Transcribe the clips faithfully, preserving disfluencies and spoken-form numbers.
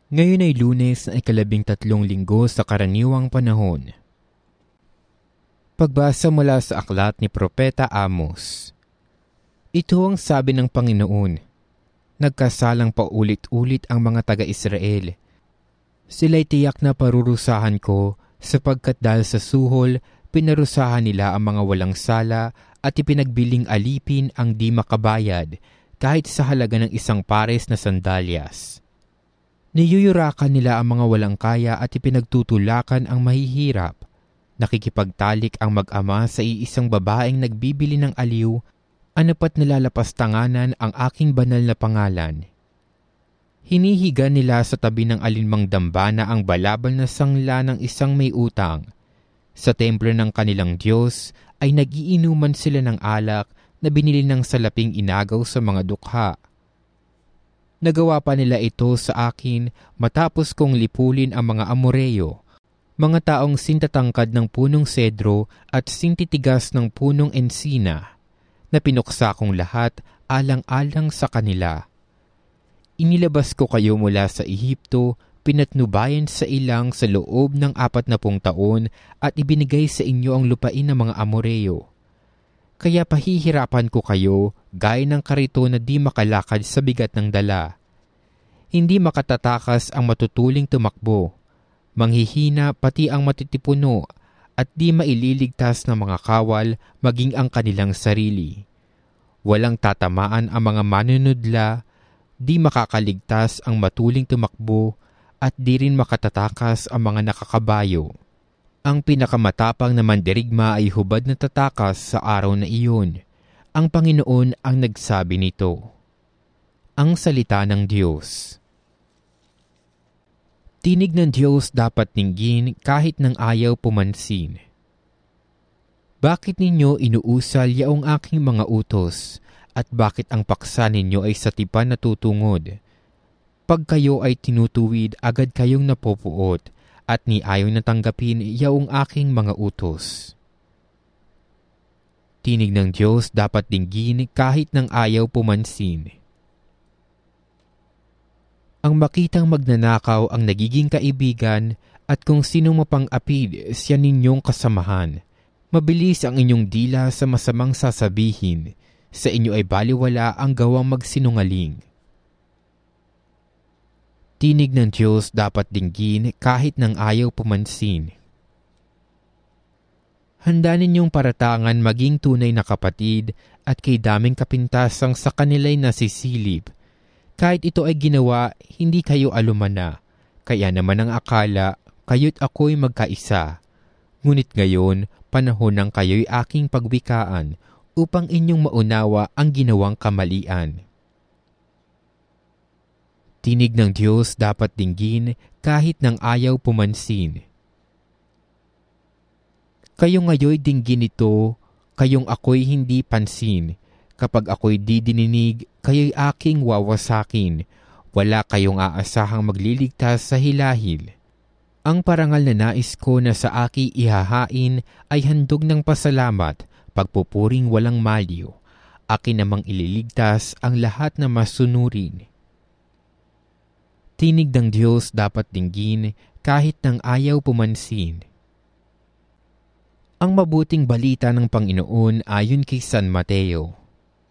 Ngayon ay Lunes na ikalabing tatlong linggo sa karaniwang panahon. Pagbasa mula sa aklat ni Propeta Amos. Ito ang sabi ng Panginoon, nagkasalang paulit-ulit ang mga taga-Israel. Sila'y tiyak na parurusahan ko sapagkat dahil sa suhol, pinarusahan nila ang mga walang sala at ipinagbiling alipin ang di makabayad kahit sa halaga ng isang pares na sandalyas. Niyuyurakan nila ang mga walang kaya at ipinagtutulakan ang mahihirap. Nakikipagtalik ang mag-ama sa iisang babaeng nagbibili ng aliw, anapat nilalapastanganan ang aking banal na pangalan. Hinihiga nila sa tabi ng alinmang dambana ang balabal na sangla ng isang may utang. Sa templo ng kanilang Diyos ay nagiinuman sila ng alak na binili ng salaping inagaw sa mga dukha. Nagawa pa nila ito sa akin matapos kong lipulin ang mga Amoreyo, mga taong sintatangkad ng punong sedro at sintitigas ng punong ensina, na pinuksa kong lahat alang-alang sa kanila. Inilabas ko kayo mula sa Ehipto, pinatnubayan sa ilang sa loob ng apat na pung taon at ibinigay sa inyo ang lupain ng mga Amoreyo. Kaya pahihirapan ko kayo gaya ng karito na di makalakad sa bigat ng dala. Hindi makatatakas ang matutuling tumakbo, manghihina pati ang matitipuno at di maililigtas ng mga kawal maging ang kanilang sarili. Walang tatamaan ang mga manunudla, di makakaligtas ang matuling tumakbo at di rin makatatakas ang mga nakakabayo. Ang pinakamatapang na mandirigma ay hubad na tatakas sa araw na iyon. Ang Panginoon ang nagsabi nito. Ang salita ng Diyos. Tinig ng Diyos dapat dinggin kahit nang ayaw pumansin. Bakit ninyo inuusal yaong aking mga utos, at bakit ang paksa ninyo ay sa tipan natutungod? Pag kayo ay tinutuwid, agad kayong napopuot, at ni ayaw na tanggapin yaong aking mga utos. Tinig ng Diyos dapat dinggin kahit nang ayaw pumansin. Ang makitang magnanakaw ang nagiging kaibigan at kung sinong mapang-apid siya ninyong kasamahan. Mabilis ang inyong dila sa masamang sasabihin. Sa inyo ay baliwala ang gawang magsinungaling. Tinig ng Diyos dapat dinggin kahit nang ayaw pumansin. Handa ninyong paratangan maging tunay na kapatid at kay daming kapintasang sa kanila'y nasisilip. Kahit ito ay ginawa, hindi kayo alumana. Kaya naman ang akala, kayo't ako'y magkaisa. Ngunit ngayon, panahon ng kayo'y aking pagwikaan upang inyong maunawa ang ginawang kamalian. Tinig ng Diyos dapat dinggin kahit nang ayaw pumansin. Kayo ngayo'y dinggin ito, kayong ako'y hindi pansin. Kapag ako'y di dininig, kayo'y aking wawasakin. Wala kayong aasahang magliligtas sa hilahil. Ang parangal na nais ko na sa aki ihahain ay handog ng pasalamat, pagpupuring walang maliw. Akin namang ililigtas ang lahat na masunurin. Tinig ng Diyos dapat dinggin kahit nang ayaw pumansin. Ang mabuting balita ng Panginoon ayon kay San Mateo.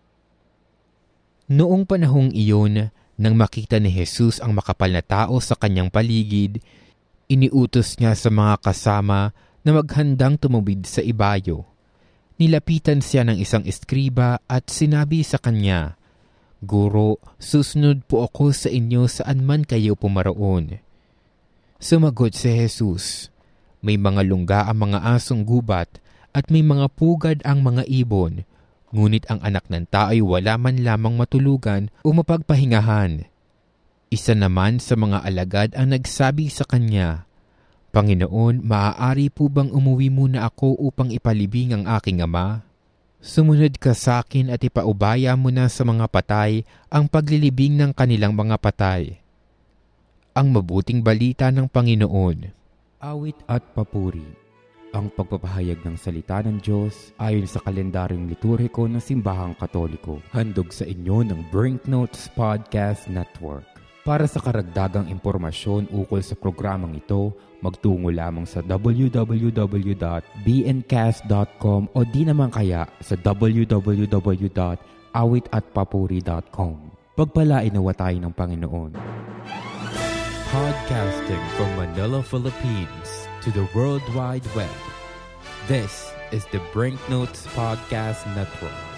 Noong panahong iyon, nang makita ni Jesus ang makapal na tao sa kanyang paligid, iniutos niya sa mga kasama na maghandang tumawid sa ibayo. Nilapitan siya ng isang eskriba at sinabi sa kanya, Guro, susunod po ako sa inyo saan man kayo pumaroon. Sumagot si Jesus, May mga lungga ang mga asong gubat at may mga pugad ang mga ibon, ngunit ang anak ng tao ay wala man lamang matulugan o mapagpahingahan. Isa naman sa mga alagad ang nagsabi sa kanya, Panginoon, maaari po bang umuwi muna ako upang ipalibing ang aking ama? Sumunod ka sa akin at ipaubaya mo na sa mga patay ang paglilibing ng kanilang mga patay. Ang mabuting balita ng Panginoon. Awit at papuri. Ang pagpapahayag ng salita ng Diyos ayon sa kalendaryong liturhiko ng Simbahang Katoliko. Handog sa inyo ng Brinknotes Podcast Network. Para sa karagdagang impormasyon ukol sa programang ito, magtungo lamang sa w w w dot b n cast dot com o di naman kaya sa w w w dot awit at papuri dot com. Pagpalain nawa tayo ng Panginoon. Podcasting from Manila, Philippines to the World Wide Web. This is the Brinknotes Podcast Network.